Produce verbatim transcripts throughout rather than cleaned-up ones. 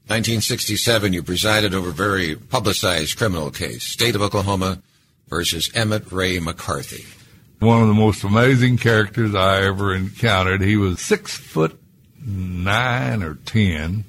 nineteen sixty-seven, you presided over a very publicized criminal case, State of Oklahoma versus Emmett Ray McCarthy. One of the most amazing characters I ever encountered. He was six foot nine or ten.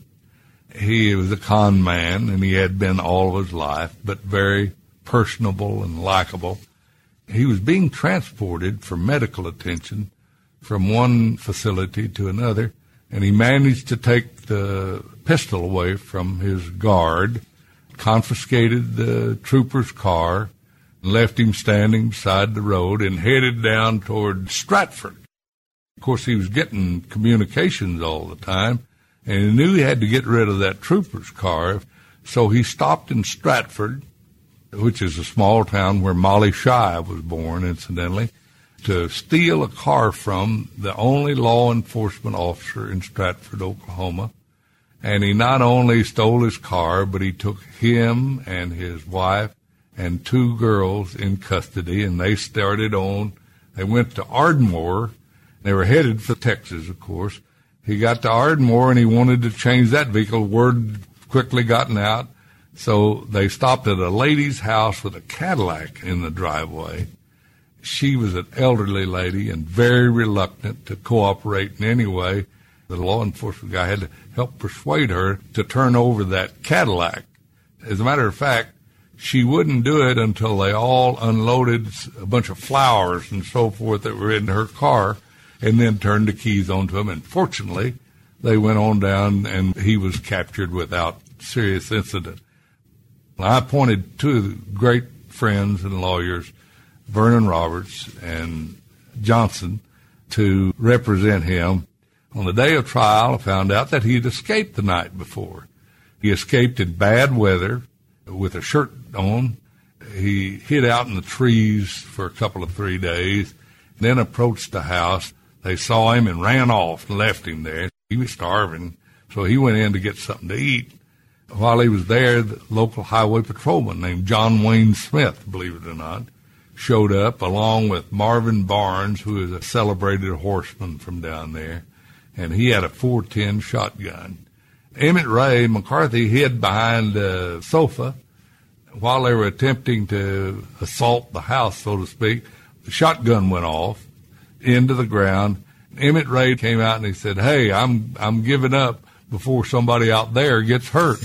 He was a con man, and he had been all of his life, but very personable and likable. He was being transported for medical attention from one facility to another, and he managed to take the pistol away from his guard, confiscated the trooper's car, left him standing beside the road, and headed down toward Stratford. Of course, he was getting communications all the time, and he knew he had to get rid of that trooper's car, so he stopped in Stratford, which is a small town where Molly Shive was born, incidentally, to steal a car from the only law enforcement officer in Stratford, Oklahoma. And he not only stole his car, but he took him and his wife and two girls in custody, and they started on, they went to Ardmore. They were headed for Texas, of course. He got to Ardmore, and he wanted to change that vehicle. Word quickly gotten out. So they stopped at a lady's house with a Cadillac in the driveway. She was an elderly lady and very reluctant to cooperate in any way. The law enforcement guy had to help persuade her to turn over that Cadillac. As a matter of fact, she wouldn't do it until they all unloaded a bunch of flowers and so forth that were in her car and then turned the keys onto him. And fortunately, they went on down and he was captured without serious incident. I appointed two great friends and lawyers, Vernon Roberts and Johnson, to represent him. On the day of trial, I found out that he had escaped the night before. He escaped in bad weather with a shirt on. He hid out in the trees for a couple of three days, then approached the house. They saw him and ran off and left him there. He was starving, so he went in to get something to eat. While he was there, the local highway patrolman named John Wayne Smith, believe it or not, showed up along with Marvin Barnes, who is a celebrated horseman from down there, and he had a four ten shotgun. Emmett Ray McCarthy hid behind a sofa while they were attempting to assault the house, so to speak. The shotgun went off into the ground. Emmett Ray came out and he said, "Hey, I'm I'm giving up before somebody out there gets hurt."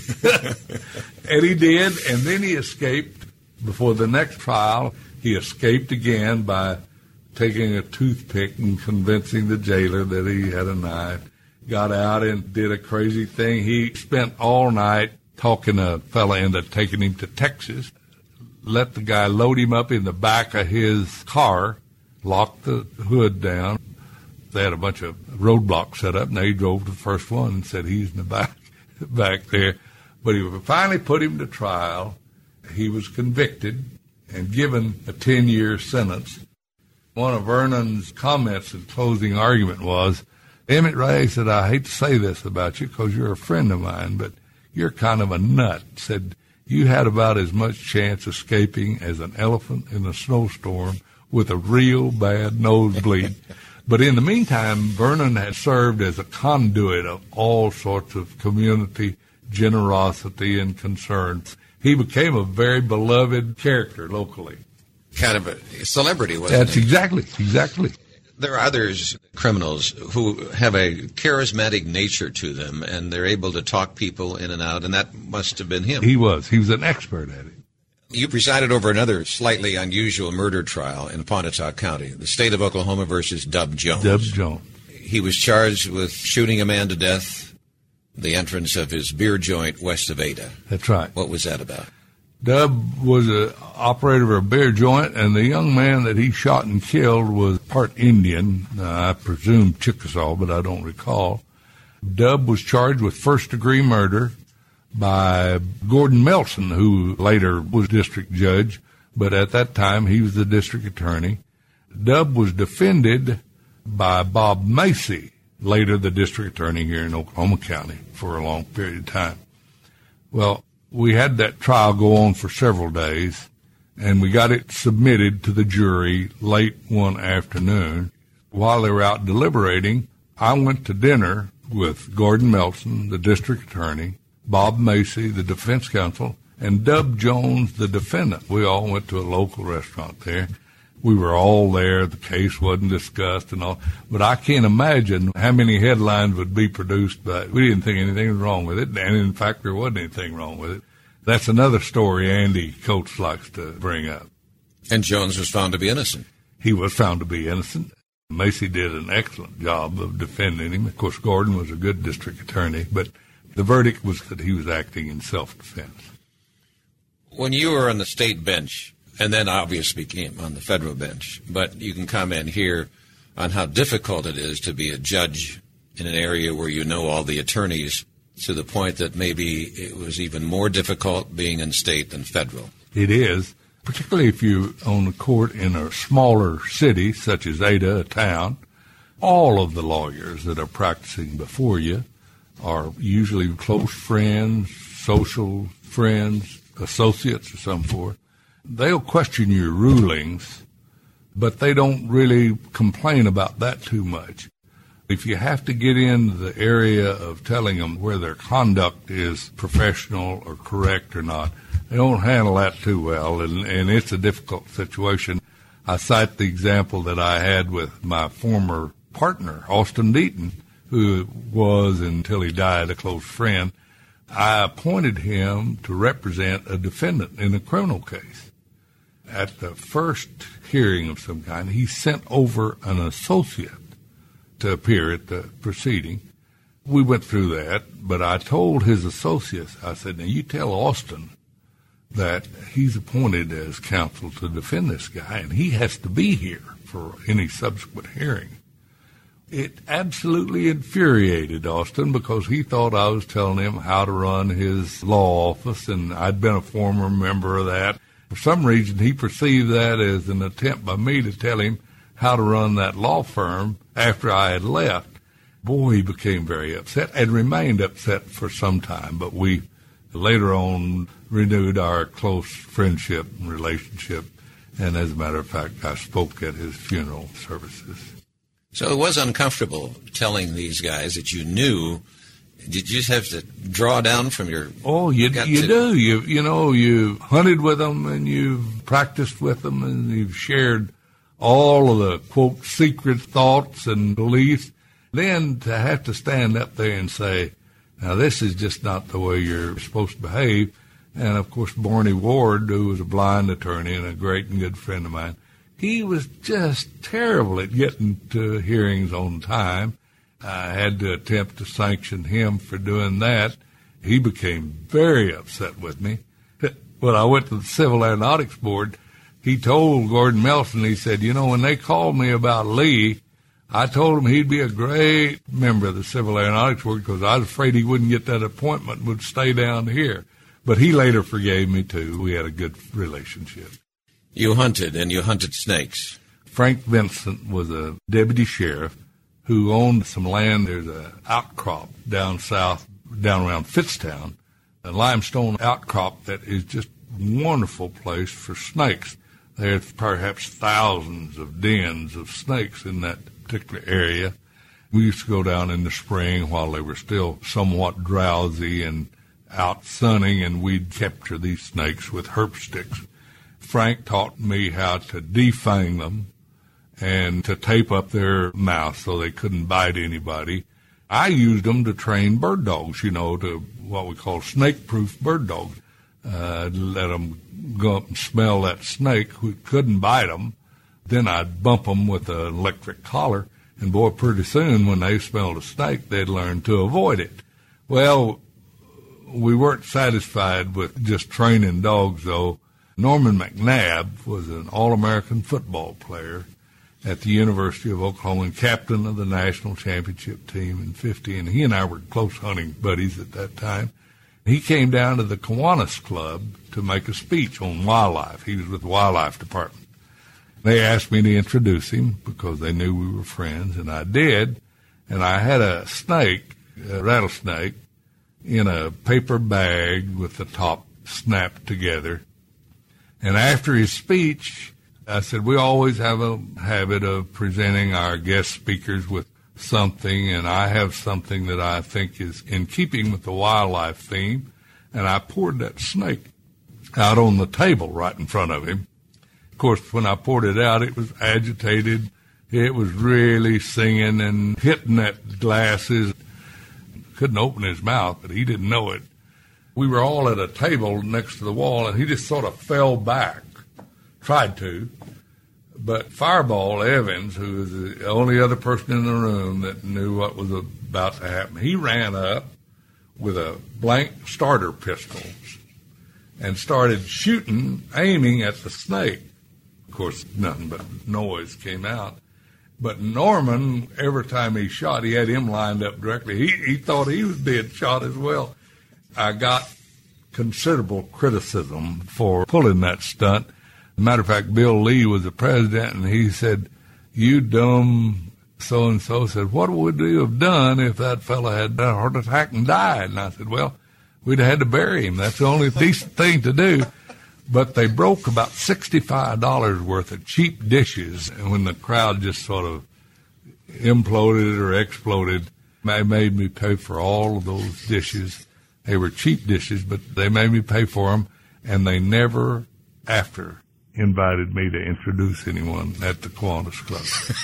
And he did, and then he escaped. Before the next trial, he escaped again by taking a toothpick and convincing the jailer that he had a knife. Got out and did a crazy thing. He spent all night talking a fella into taking him to Texas, let the guy load him up in the back of his car, locked the hood down. They had a bunch of roadblocks set up, and they drove to the first one and said he's in the back, back there. But he finally put him to trial. He was convicted and given a ten-year sentence. One of Vernon's comments in closing argument was, "Emmett Ray," said, "I hate to say this about you because you're a friend of mine, but you're kind of a nut." Said, "You had about as much chance escaping as an elephant in a snowstorm with a real bad nosebleed." But in the meantime, Vernon had served as a conduit of all sorts of community generosity and concern. He became a very beloved character locally. Kind of a celebrity, wasn't That's he? exactly, exactly. There are others, criminals, who have a charismatic nature to them, and they're able to talk people in and out, and that must have been him. He was. He was an expert at it. You presided over another slightly unusual murder trial in Pontotoc County, the State of Oklahoma versus Dub Jones. Dub Jones. He was charged with shooting a man to death, the entrance of his beer joint west of Ada. That's right. What was that about? Dub was an operator of a beer joint, and the young man that he shot and killed was part Indian, uh, I presume Chickasaw, but I don't recall. Dub was charged with first-degree murder by Gordon Melson, who later was district judge, but at that time he was the district attorney. Dub was defended by Bob Macy, later the district attorney here in Oklahoma County, for a long period of time. Well, we had that trial go on for several days, and we got it submitted to the jury late one afternoon. While they were out deliberating, I went to dinner with Gordon Melson, the district attorney, Bob Macy, the defense counsel, and Dub Jones, the defendant. We all went to a local restaurant there. We were all there. The case wasn't discussed and all. But I can't imagine how many headlines would be produced. But we didn't think anything was wrong with it. And, in fact, there wasn't anything wrong with it. That's another story Andy Coates likes to bring up. And Jones was found to be innocent. He was found to be innocent. Macy did an excellent job of defending him. Of course, Gordon was a good district attorney, but the verdict was that he was acting in self-defense. When you were on the state bench, and then obviously became on the federal bench, but you can comment here on how difficult it is to be a judge in an area where you know all the attorneys, to the point that maybe it was even more difficult being in state than federal. It is. Particularly if you own a court in a smaller city, such as Ada, a town. All of the lawyers that are practicing before you are usually close friends, social friends, associates or some forth. They'll question your rulings, but they don't really complain about that too much. If you have to get into the area of telling them where their conduct is professional or correct or not, they don't handle that too well, and, and it's a difficult situation. I cite the example that I had with my former partner, Austin Deaton, who was, until he died, a close friend. I appointed him to represent a defendant in a criminal case. At the first hearing of some kind, he sent over an associate to appear at the proceeding. We went through that, but I told his associates, I said, now you tell Austin that he's appointed as counsel to defend this guy, and he has to be here for any subsequent hearing. It absolutely infuriated Austin because he thought I was telling him how to run his law office, and I'd been a former member of that. For some reason, he perceived that as an attempt by me to tell him how to run that law firm after I had left. Boy, he became very upset and remained upset for some time, but we later on renewed our close friendship and relationship, and as a matter of fact, I spoke at his funeral services. So it was uncomfortable telling these guys that you knew. Did you just have to draw down from your... Oh, you, you to... do. You you know, you hunted with them, and you've practiced with them, and you've shared all of the, quote, secret thoughts and beliefs. Then to have to stand up there and say, now this is just not the way you're supposed to behave. And, of course, Barney Ward, who was a blind attorney and a great and good friend of mine, he was just terrible at getting to hearings on time. I had to attempt to sanction him for doing that. He became very upset with me. When I went to the Civil Aeronautics Board, he told Gordon Melson, he said, you know, when they called me about Lee, I told him he'd be a great member of the Civil Aeronautics Board because I was afraid he wouldn't get that appointment and would stay down here. But he later forgave me, too. We had a good relationship. You hunted, and you hunted snakes. Frank Vincent was a deputy sheriff who owned some land. There's an outcrop down south, down around Fitztown, a limestone outcrop that is just a wonderful place for snakes. There's perhaps thousands of dens of snakes in that particular area. We used to go down in the spring while they were still somewhat drowsy and out sunning, and we'd capture these snakes with herp sticks. Frank taught me how to defang them and to tape up their mouth so they couldn't bite anybody. I used them to train bird dogs, you know, to what we call snake-proof bird dogs. Uh, let them go up and smell that snake who couldn't bite them. Then I'd bump them with an electric collar, and boy, pretty soon when they smelled a snake, they'd learn to avoid it. Well, we weren't satisfied with just training dogs, though. Norman McNabb was an All-American football player at the University of Oklahoma and captain of the national championship team in fifty, and he and I were close hunting buddies at that time. He came down to the Kiwanis Club to make a speech on wildlife. He was with the wildlife department. They asked me to introduce him because they knew we were friends, and I did. And I had a snake, a rattlesnake, in a paper bag with the top snapped together. And after his speech, I said, we always have a habit of presenting our guest speakers with something, and I have something that I think is in keeping with the wildlife theme, and I poured that snake out on the table right in front of him. Of course, when I poured it out, it was agitated. It was really singing and hitting at glasses. Couldn't open his mouth, but he didn't know it. We were all at a table next to the wall, and he just sort of fell back, tried to. But Fireball Evans, who was the only other person in the room that knew what was about to happen, he ran up with a blank starter pistol and started shooting, aiming at the snake. Of course, nothing but noise came out. But Norman, every time he shot, he had him lined up directly. He, he thought he was being shot as well. I got considerable criticism for pulling that stunt. As a matter of fact, Bill Lee was the president, and he said, "You dumb so-and-so," said, "what would we have done if that fellow had a heart attack and died?" And I said, "Well, we'd have had to bury him. That's the only decent thing to do." But they broke about sixty-five dollars worth of cheap dishes, and when the crowd just sort of imploded or exploded, they made me pay for all of those dishes. They were cheap dishes, but they made me pay for them, and they never, after, invited me to introduce anyone at the Kiwanis Club.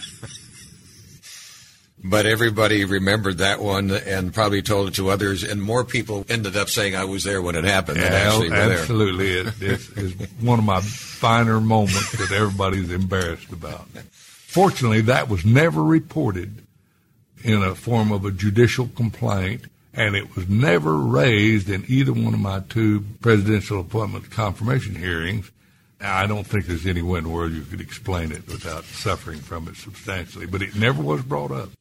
But everybody remembered that one and probably told it to others, and more people ended up saying I was there when it happened than yeah, actually were there. Absolutely. It, it's, it's one of my finer moments that everybody's embarrassed about. Fortunately, that was never reported in a form of a judicial complaint, and it was never raised in either one of my two presidential appointment confirmation hearings. I don't think there's any way in the world you could explain it without suffering from it substantially, but it never was brought up.